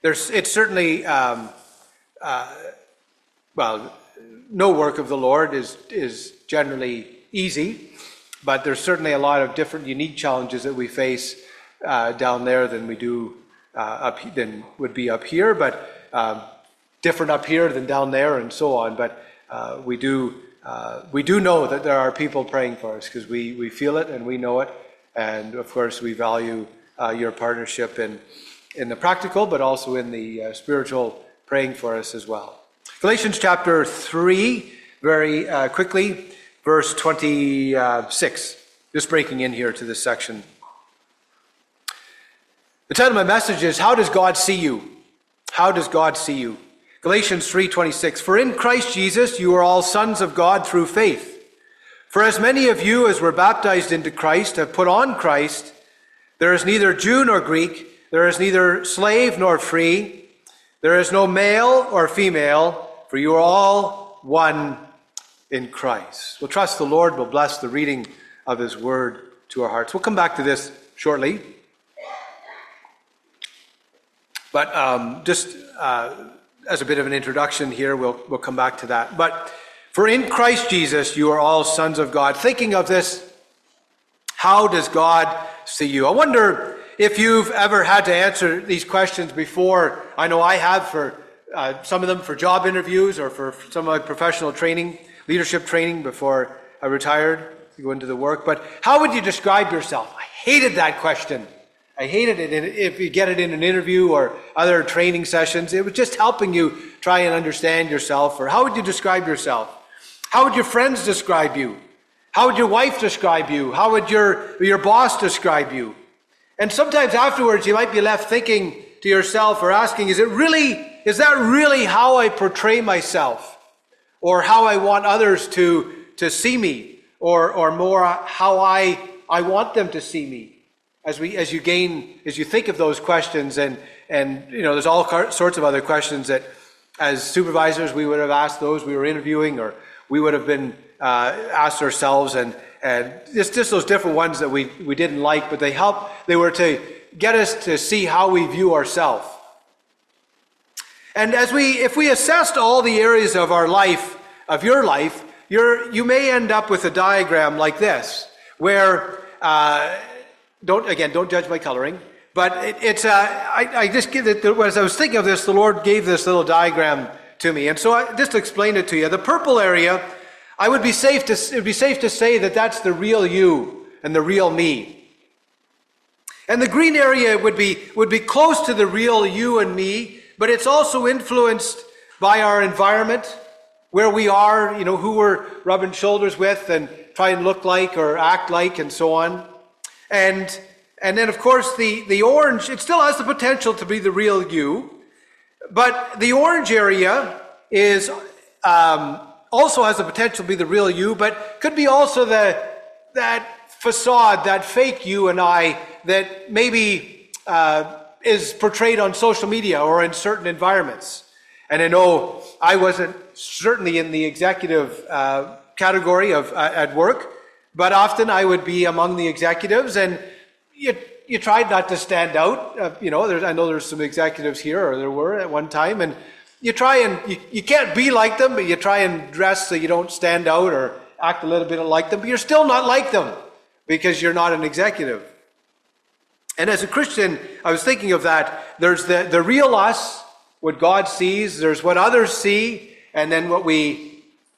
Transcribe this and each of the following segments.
it's certainly, no work of the Lord is generally easy, but there's certainly a lot of different unique challenges that we face down there than we do than would be up here, but different up here than down there and so on. But we do know that there are people praying for us because we feel it and we know it. And of course, we value your partnership in the practical, but also in the spiritual praying for us as well. Galatians chapter 3, very quickly, verse 26. Just breaking in here to this section. The title of my message is, How Does God See You? How does God see you? Galatians 3:26. For in Christ Jesus you are all sons of God through faith. For as many of you as were baptized into Christ have put on Christ. There is neither Jew nor Greek, there is neither slave nor free, there is no male or female, for you are all one in Christ. We'll trust the Lord will bless the reading of his word to our hearts. We'll come back to this shortly. But just as a bit of an introduction here, we'll come back to that. But for in Christ Jesus, you are all sons of God. Thinking of this, how does God see you? I wonder if you've ever had to answer these questions before. I know I have for some of them for job interviews or for some of my professional training, leadership training before I retired to go into the work. But how would you describe yourself? I hated that question. I hated it. If you get it in an interview or other training sessions, it was just helping you try and understand yourself. Or how would you describe yourself? How would your friends describe you? How would your wife describe you? How would your boss describe you? And sometimes afterwards you might be left thinking to yourself or asking, is that really how I portray myself? Or how I want others to see me? Or more how I want them to see me? As you think of those questions, and there's all sorts of other questions that as supervisors we would have asked those we were interviewing, or we would have been asked ourselves, and just those different ones that we didn't like, but they were to get us to see how we view ourselves. And if we assessed all the areas of our life, of your life, you may end up with a diagram like this, where don't judge my coloring, but I just give it, as I was thinking of this, the Lord gave this little diagram to me. And so I just explained it to you. The purple area, it would be safe to say that that's the real you and the real me. And the green area would be close to the real you and me, but it's also influenced by our environment, where we are, who we're rubbing shoulders with and try and look like or act like and so on. And then, of course, the orange, it still has the potential to be the real you, but the orange area is also has the potential to be the real you, but could be also that facade, that fake you and I that maybe is portrayed on social media or in certain environments. And I know I wasn't certainly in the executive category of at work, but often I would be among the executives, and you tried not to stand out. I know there's some executives here, or there were at one time, and you try and you can't be like them, but you try and dress so you don't stand out or act a little bit like them, but you're still not like them because you're not an executive. And as a Christian, I was thinking of that. There's the real us, what God sees. There's what others see, and then what we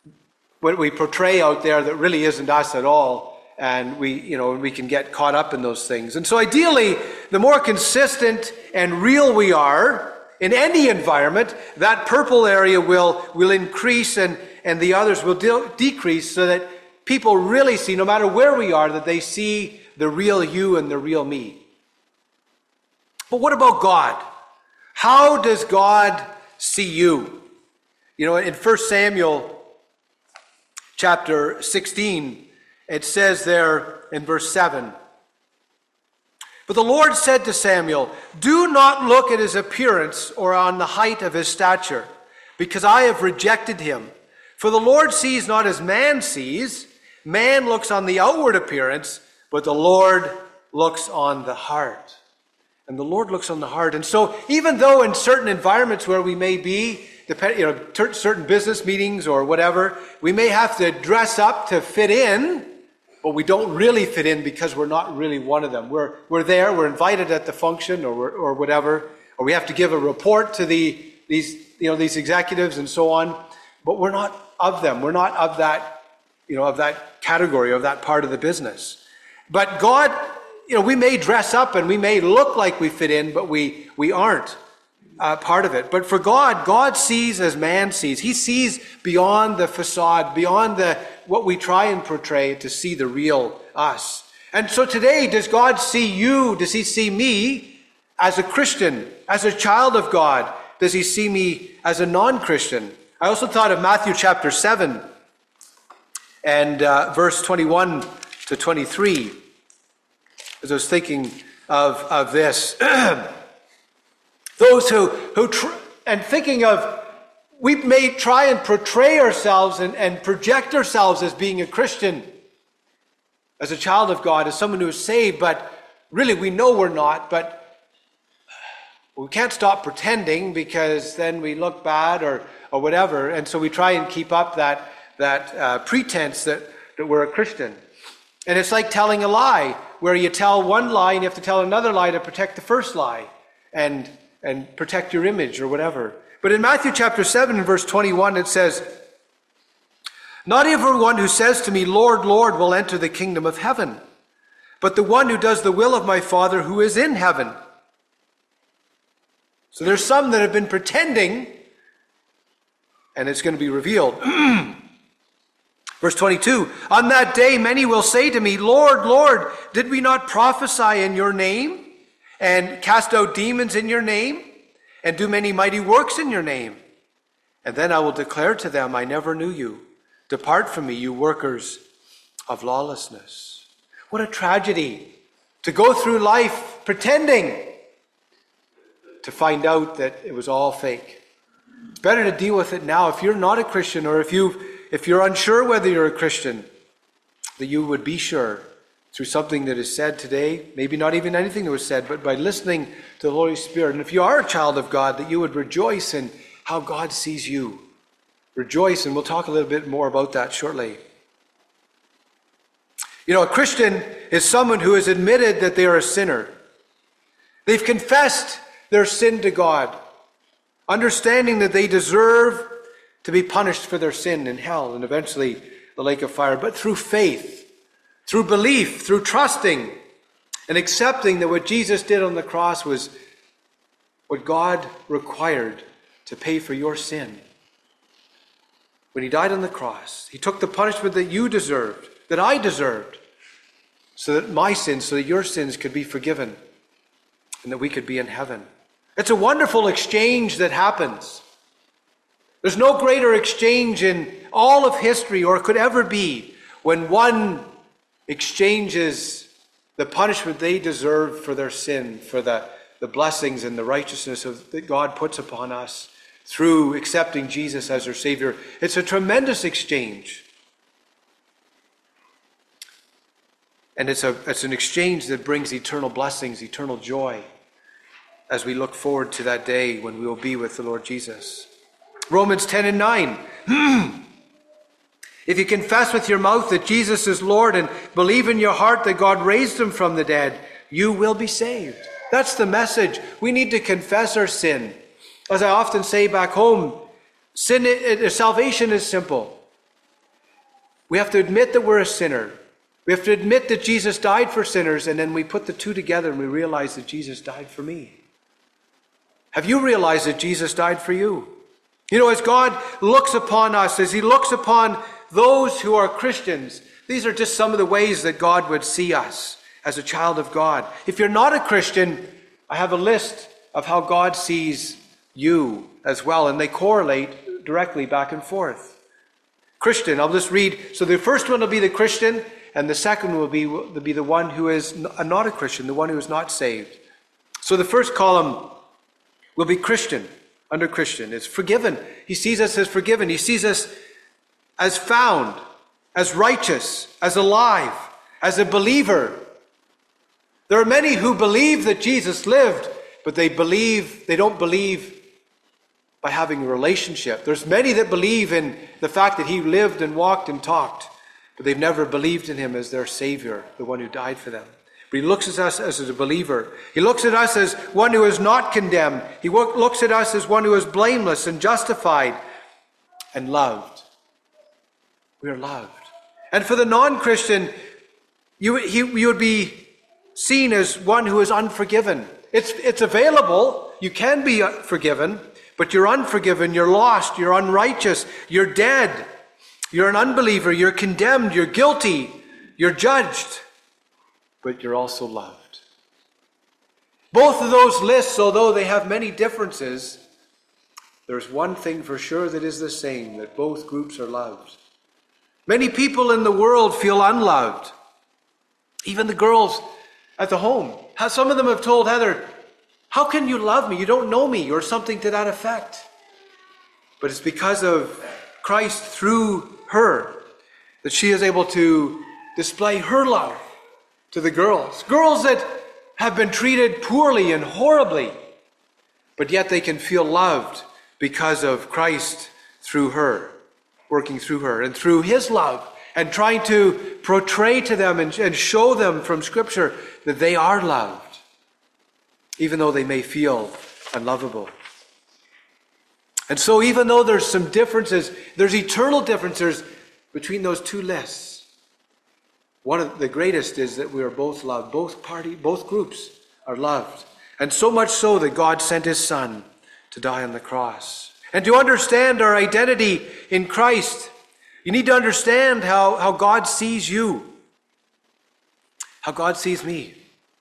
portray out there that really isn't us at all, and we can get caught up in those things. And so ideally, the more consistent and real we are in any environment, that purple area will increase and the others will decrease, so that people really see, no matter where we are, that they see the real you and the real me. But what about God? How does God see you? In 1 Samuel chapter 16, it says there in verse 7, But the Lord said to Samuel, Do not look at his appearance or on the height of his stature, because I have rejected him. For the Lord sees not as man sees. Man looks on the outward appearance, but the Lord looks on the heart. And the Lord looks on the heart. And so even though in certain environments where we may be, certain business meetings or whatever, we may have to dress up to fit in, but we don't really fit in because we're not really one of them. We're there, we're invited at the function or whatever, or we have to give a report to these executives and so on, but we're not of them. We're not of that, of that category, of that part of the business. But God, we may dress up and we may look like we fit in, but we aren't part of it. But for God, God sees as man sees. He sees beyond the facade, beyond what we try and portray, to see the real us. And so today, does God see you? Does he see me as a Christian, as a child of God? Does he see me as a non-Christian? I also thought of Matthew chapter 7 and verse 21 to 23. As I was thinking of this, those and thinking of, we may try and portray ourselves and project ourselves as being a Christian, as a child of God, as someone who is saved, but really we know we're not, but we can't stop pretending because then we look bad or whatever, and so we try and keep up that pretense that we're a Christian. And it's like telling a lie, where you tell one lie and you have to tell another lie to protect the first lie and protect your image or whatever. But in Matthew chapter 7 and verse 21, it says, "Not everyone who says to me, 'Lord, Lord,' will enter the kingdom of heaven, but the one who does the will of my Father who is in heaven." So there's some that have been pretending, and it's going to be revealed. Verse 22, "On that day many will say to me, 'Lord, Lord, did we not prophesy in your name, and cast out demons in your name, and do many mighty works in your name?' And then I will declare to them, 'I never knew you. Depart from me, you workers of lawlessness.'" What a tragedy to go through life pretending, to find out that it was all fake. It's better to deal with it now. If you're not a Christian, or if you're unsure whether you're a Christian, that you would be sure through something that is said today, maybe not even anything that was said, but by listening to the Holy Spirit. And if you are a child of God, that you would rejoice in how God sees you. Rejoice, and we'll talk a little bit more about that shortly. A Christian is someone who has admitted that they are a sinner. They've confessed their sin to God, understanding that they deserve to be punished for their sin in hell and eventually the lake of fire, but through faith, through belief, through trusting and accepting that what Jesus did on the cross was what God required to pay for your sin. When he died on the cross, he took the punishment that you deserved, that I deserved, so that my sins, so that your sins could be forgiven and that we could be in heaven. It's a wonderful exchange that happens. There's no greater exchange in all of history, or could ever be, when one exchanges the punishment they deserve for their sin, for the blessings and the righteousness that God puts upon us through accepting Jesus as our Savior. It's a tremendous exchange. And it's an exchange that brings eternal blessings, eternal joy, as we look forward to that day when we will be with the Lord Jesus. Romans 10 and 9. "If you confess with your mouth that Jesus is Lord and believe in your heart that God raised him from the dead, you will be saved." That's the message. We need to confess our sin. As I often say back home, salvation is simple. We have to admit that we're a sinner. We have to admit that Jesus died for sinners, and then we put the two together and we realize that Jesus died for me. Have you realized that Jesus died for you? As God looks upon us, as he looks upon those who are Christians, these are just some of the ways that God would see us as a child of God. If you're not a Christian, I have a list of how God sees you as well, and they correlate directly back and forth. Christian, I'll just read. So the first one will be the Christian, and the second will be the one who is not a Christian, the one who is not saved. So the first column will be Christian. Under Christian, it's forgiven. He sees us as forgiven. He sees us as found, as righteous, as alive, as a believer. There are many who believe that Jesus lived, but they don't believe by having a relationship. There's many that believe in the fact that he lived and walked and talked, but they've never believed in him as their Savior, the one who died for them. But he looks at us as a believer. He looks at us as one who is not condemned. He looks at us as one who is blameless and justified and loved. We are loved. And for the non-Christian, you would be seen as one who is unforgiven. It's available. You can be forgiven, but you're unforgiven, you're lost, you're unrighteous, you're dead, you're an unbeliever, you're condemned, you're guilty, you're judged, but you're also loved. Both of those lists, although they have many differences, there's one thing for sure that is the same, that both groups are loved. Many people in the world feel unloved. Even the girls at the home. Some of them have told Heather, "How can you love me? You don't know me," or something to that effect. But it's because of Christ through her that she is able to display her love to the girls. Girls that have been treated poorly and horribly, but yet they can feel loved because of Christ through her, working through her and through his love, and trying to portray to them and show them from Scripture that they are loved, even though they may feel unlovable. And so even though there's some differences, there's eternal differences between those two lists. One of the greatest is that we are both loved. Both groups are loved. And so much so that God sent his Son to die on the cross. And to understand our identity in Christ, you need to understand how God sees you, how God sees me.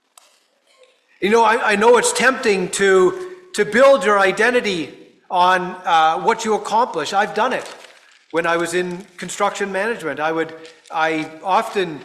You know, I know it's tempting to build your identity on what you accomplish. I've done it. When I was in construction management, I often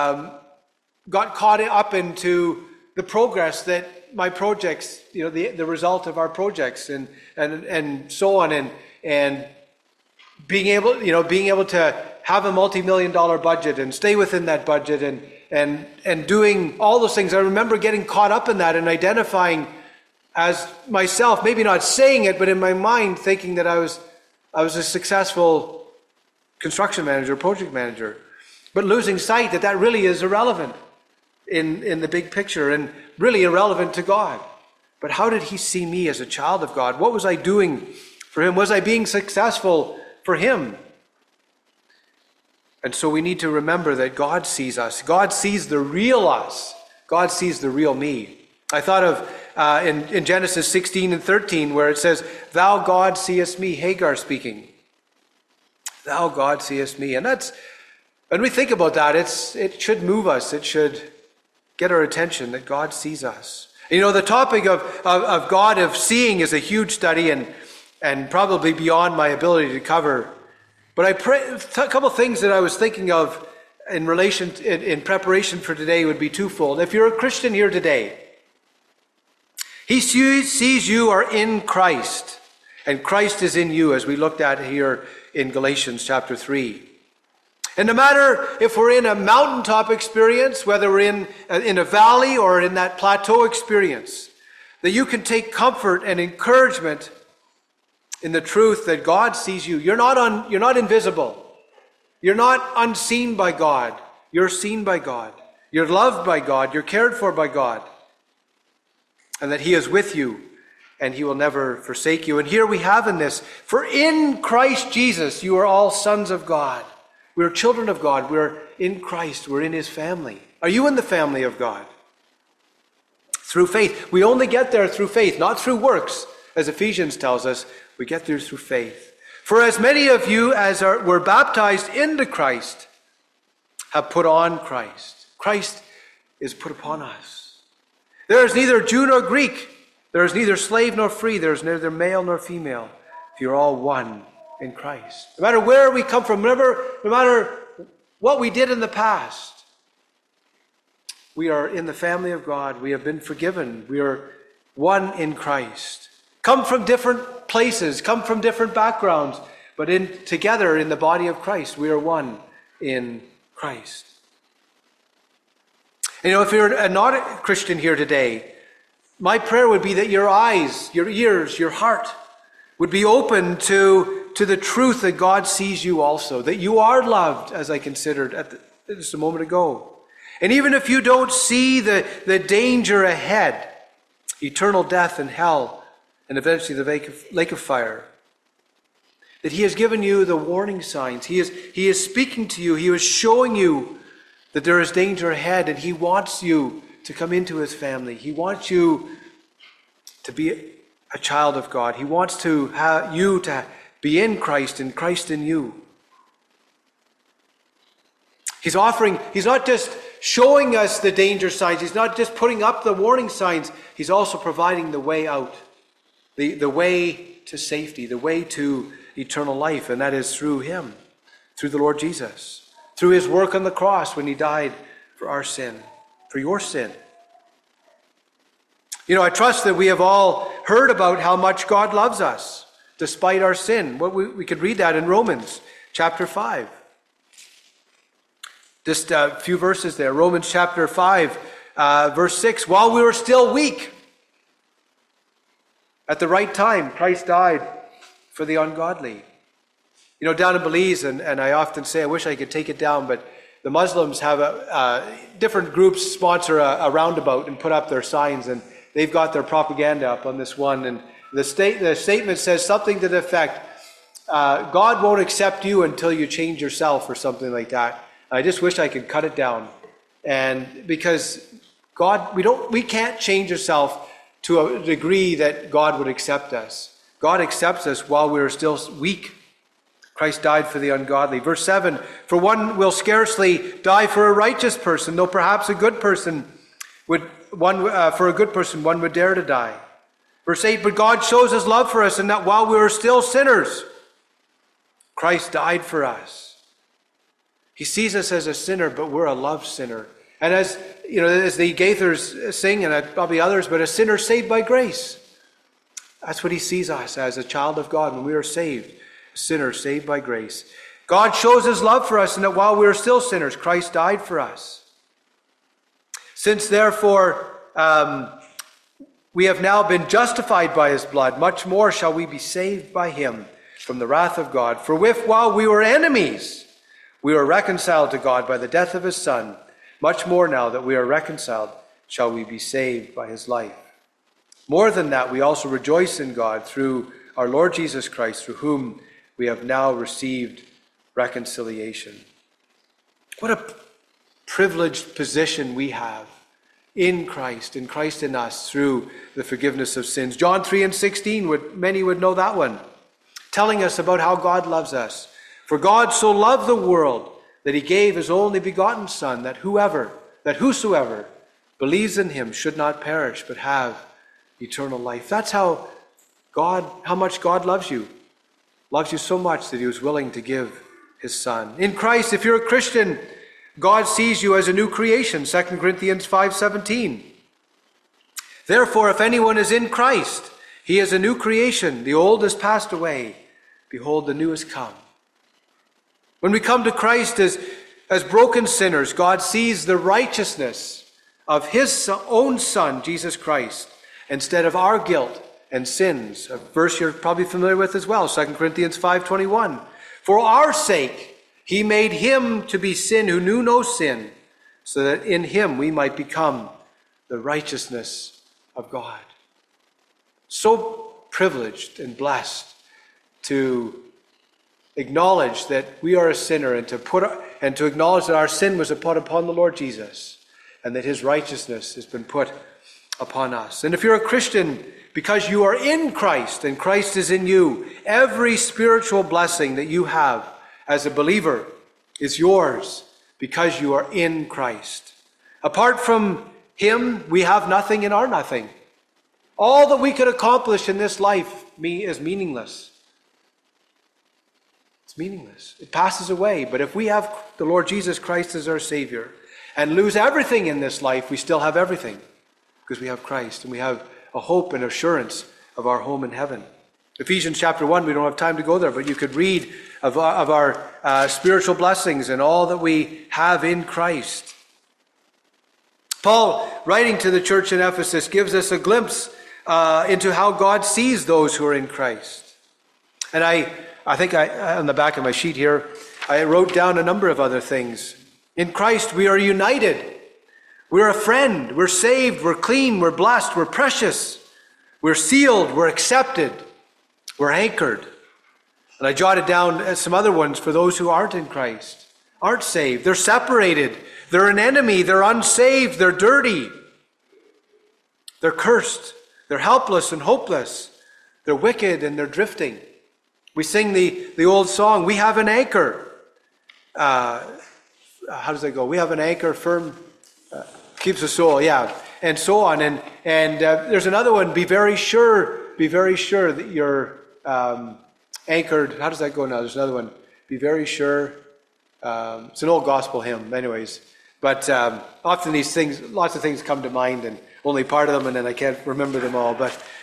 got caught up into the progress that my projects, the result of our projects and so on, and being able to have a multi-million-dollar budget and stay within that budget and doing all those things. I remember getting caught up in that and identifying as myself, maybe not saying it, but in my mind thinking that I was a successful construction manager, project manager, but losing sight that really is irrelevant in the big picture and really irrelevant to God. But how did he see me as a child of God? What was I doing for him? Was I being successful for him? And so we need to remember that God sees us. God sees the real us. God sees the real me. I thought of in Genesis 16 and 13 where it says, "Thou God seest me," Hagar speaking. "Thou God seest me." And when we think about that, it should move us. It should get our attention that God sees us. The topic of God, of seeing, is a huge study and probably beyond my ability to cover. But a couple of things that I was thinking of in preparation for today would be twofold. If you're a Christian here today, he sees you are in Christ, and Christ is in you, as we looked at here in Galatians chapter 3. And no matter if we're in a mountaintop experience, whether we're in a valley or in that plateau experience, that you can take comfort and encouragement in the truth that God sees you. You're not invisible. You're not unseen by God. You're seen by God. You're loved by God. You're cared for by God. And that he is with you and he will never forsake you. And here we have in this, "For in Christ Jesus you are all sons of God." We're children of God. We're in Christ. We're in his family. Are you in the family of God? Through faith. We only get there through faith, not through works, as Ephesians tells us. We get there through faith. "For as many of you as were baptized into Christ have put on Christ." Christ is put upon us. "There is neither Jew nor Greek. There is neither slave nor free. There is neither male nor female. You're all one in Christ." No matter where we come from, no matter what we did in the past, we are in the family of God. We have been forgiven. We are one in Christ. Come from different places, come from different backgrounds, but together in the body of Christ, we are one in Christ. If you're not a Christian here today, my prayer would be that your eyes, your ears, your heart would be open to the truth that God sees you also, that you are loved, as I considered just a moment ago. And even if you don't see the danger ahead, eternal death and hell, and eventually the lake of fire, that he has given you the warning signs. He is speaking to you. He is showing you that there is danger ahead, and he wants you to come into his family. He wants you to be a child of God. He wants to have you to be in Christ and Christ in you. He's not just showing us the danger signs. He's not just putting up the warning signs. He's also providing the way out, the way to safety, the way to eternal life, and that is through him, through the Lord Jesus. Through his work on the cross when he died for our sin, for your sin. I trust that we have all heard about how much God loves us despite our sin. We could read that in Romans chapter 5. Just a few verses there. Romans chapter 5, verse 6. While we were still weak, at the right time, Christ died for the ungodly. Down in Belize, and I often say, I wish I could take it down, but the Muslims have different groups sponsor a roundabout and put up their signs, and they've got their propaganda up on this one, and the statement says something to the effect, God won't accept you until you change yourself, or something like that. I just wish I could cut it down, and because God, we can't change ourselves to a degree that God would accept us. God accepts us while we are still weak. Christ died for the ungodly. Verse 7, for one will scarcely die for a righteous person, though perhaps for a good person one would dare to die. Verse 8, but God shows his love for us in that while we were still sinners, Christ died for us. He sees us as a sinner, but we're a loved sinner. And as the Gaithers sing, and probably others, but a sinner saved by grace. That's what he sees us as, a child of God when we are saved. Sinner saved by grace. God shows his love for us in that while we were still sinners, Christ died for us. Since therefore we have now been justified by his blood, much more shall we be saved by him from the wrath of God. For if while we were enemies, we were reconciled to God by the death of his Son, much more now that we are reconciled, shall we be saved by his life. More than that, we also rejoice in God through our Lord Jesus Christ, through whom we have now received reconciliation. What a privileged position we have in Christ in us through the forgiveness of sins. John 3:16, many would know that one, telling us about how God loves us. For God so loved the world that he gave his only begotten Son, that whosoever believes in him should not perish but have eternal life. That's how much God loves you. Loves you so much that he was willing to give his Son. In Christ, if you're a Christian, God sees you as a new creation, 2 Corinthians 5:17. Therefore, if anyone is in Christ, he is a new creation. The old has passed away. Behold, the new has come. When we come to Christ as broken sinners, God sees the righteousness of his own Son, Jesus Christ, instead of our guilt and sins. A verse you're probably familiar with as well, 2 Corinthians 5:21. For our sake, he made him to be sin who knew no sin, so that in him we might become the righteousness of God. So privileged and blessed to acknowledge that we are a sinner and to acknowledge that our sin was put upon the Lord Jesus and that his righteousness has been put upon us. And if you're a Christian, because you are in Christ and Christ is in you, every spiritual blessing that you have as a believer is yours because you are in Christ. Apart from him, we have nothing and are nothing. All that we could accomplish in this life is meaningless. It's meaningless. It passes away. But if we have the Lord Jesus Christ as our Savior and lose everything in this life, we still have everything because we have Christ and we have a hope and assurance of our home in heaven. Ephesians chapter 1, we don't have time to go there, but you could read of our spiritual blessings and all that we have in Christ. Paul, writing to the church in Ephesus, gives us a glimpse into how God sees those who are in Christ. And I think on the back of my sheet here, I wrote down a number of other things. In Christ, we are united. We're a friend. We're saved. We're clean. We're blessed. We're precious. We're sealed. We're accepted. We're anchored. And I jotted down some other ones for those who aren't in Christ, aren't saved. They're separated. They're an enemy. They're unsaved. They're dirty. They're cursed. They're helpless and hopeless. They're wicked and they're drifting. We sing the old song, we have an anchor. How does that go? We have an anchor firm, keeps the soul, yeah, and so on. And there's another one, be very sure that you're anchored. How does that go now? There's another one, be very sure. It's an old gospel hymn, anyways. But often these things, lots of things come to mind, and only part of them, and then I can't remember them all.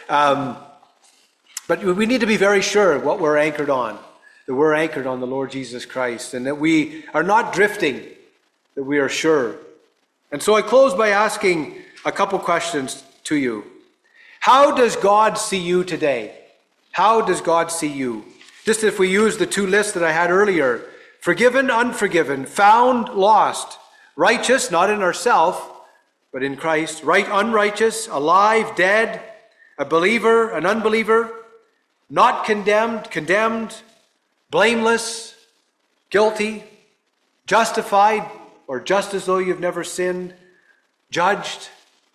But we need to be very sure what we're anchored on, that we're anchored on the Lord Jesus Christ, and that we are not drifting, that we are sure. And so I close by asking a couple questions to you. How does God see you today? How does God see you? Just if we use the two lists that I had earlier, forgiven, unforgiven, found, lost, righteous, not in ourselves, but in Christ, right, unrighteous, alive, dead, a believer, an unbeliever, not condemned, condemned, blameless, guilty, justified, or just as though you've never sinned, judged.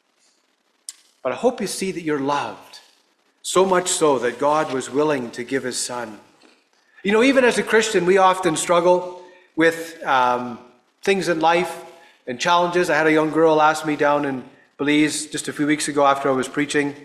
But I hope you see that you're loved, so much so that God was willing to give his Son. You know, even as a Christian, we often struggle with things in life and challenges. I had a young girl ask me down in Belize just a few weeks ago after I was preaching,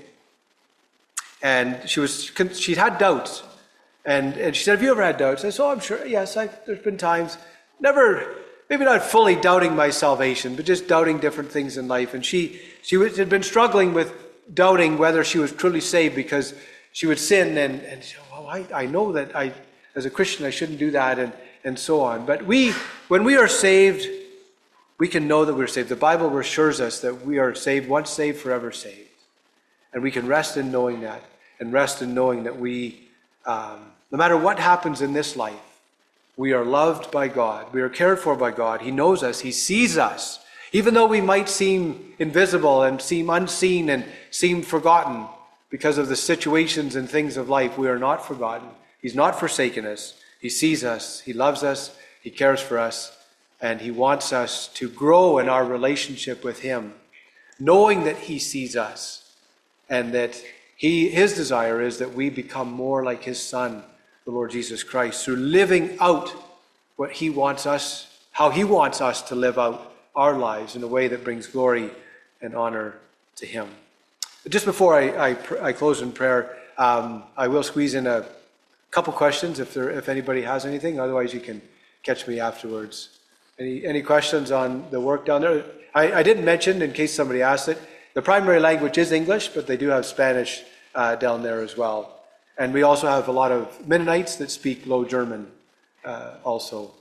and she'd had doubts, and she said, "Have you ever had doubts?" I said, "Oh, I'm sure. Yes, there's been times, maybe not fully doubting my salvation, but just doubting different things in life." And she had been struggling with doubting whether she was truly saved because she would sin, and she said, "Well, I know that as a Christian, I shouldn't do that," and so on. But when we are saved, we can know that we're saved. The Bible assures us that we are saved, once saved, forever saved. And we can rest in knowing that, and rest in knowing that we, no matter what happens in this life, we are loved by God. We are cared for by God. He knows us. He sees us. Even though we might seem invisible and seem unseen and seem forgotten because of the situations and things of life, we are not forgotten. He's not forsaken us. He sees us. He loves us. He cares for us. And he wants us to grow in our relationship with him, knowing that he sees us and that his desire is that we become more like his Son, the Lord Jesus Christ, through living out what he wants us, how he wants us to live out our lives in a way that brings glory and honor to him. Just before I close in prayer, I will squeeze in a couple questions if anybody has anything. Otherwise, you can catch me afterwards. Any questions on the work down there? I didn't mention, in case somebody asked it, the primary language is English, but they do have Spanish down there as well. And we also have a lot of Mennonites that speak Low German also.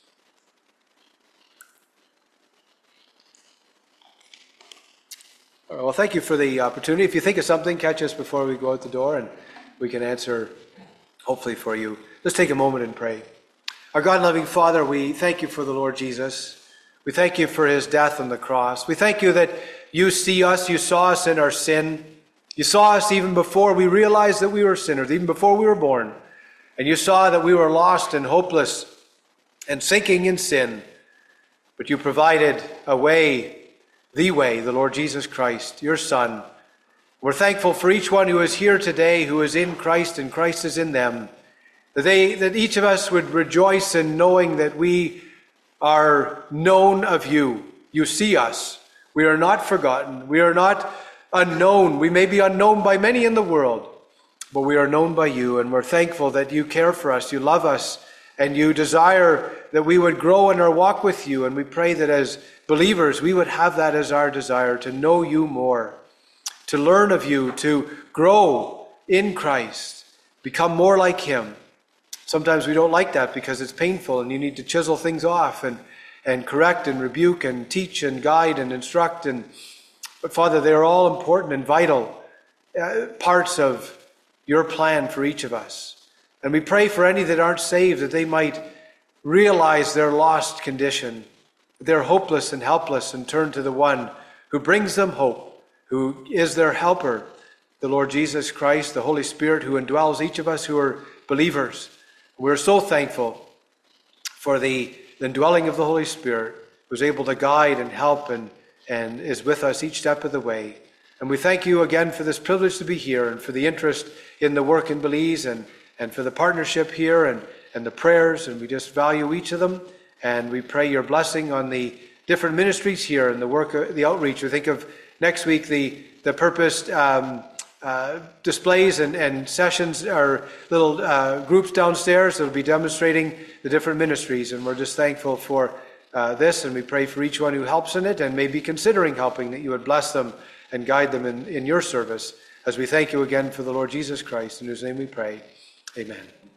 All right, well, thank you for the opportunity. If you think of something, catch us before we go out the door, and we can answer, hopefully, for you. Let's take a moment and pray. Our God-loving Father, we thank you for the Lord Jesus. We thank you for his death on the cross. We thank you that you see us, you saw us in our sin. You saw us even before we realized that we were sinners, even before we were born. And you saw that we were lost and hopeless and sinking in sin. But you provided a way, the Lord Jesus Christ, your Son. We're thankful for each one who is here today, who is in Christ and Christ is in them. That each of us would rejoice in knowing that we are known of you. You see us. We are not forgotten. We are not unknown. We may be unknown by many in the world, but we are known by you, and we're thankful that you care for us, you love us, and you desire that we would grow in our walk with you. And we pray that as believers, we would have that as our desire, to know you more, to learn of you, to grow in Christ, become more like him. Sometimes we don't like that because it's painful and you need to chisel things off. And and correct and rebuke and teach and guide and instruct. But Father, they are all important and vital parts of your plan for each of us. And we pray for any that aren't saved, that they might realize their lost condition. They're hopeless and helpless, and turn to the one who brings them hope, who is their helper, the Lord Jesus Christ, the Holy Spirit, who indwells each of us who are believers. We're so thankful for the indwelling of the Holy Spirit, who's able to guide and help and is with us each step of the way. And we thank you again for this privilege to be here, and for the interest in the work in Belize, and for the partnership here, and the prayers, and we just value each of them. And we pray your blessing on the different ministries here and the work, the outreach. We think of next week the purposed displays and sessions, or little groups downstairs that will be demonstrating the different ministries. And we're just thankful for this, and we pray for each one who helps in it and may be considering helping, that you would bless them and guide them in your service, as we thank you again for the Lord Jesus Christ, in whose name we pray. Amen.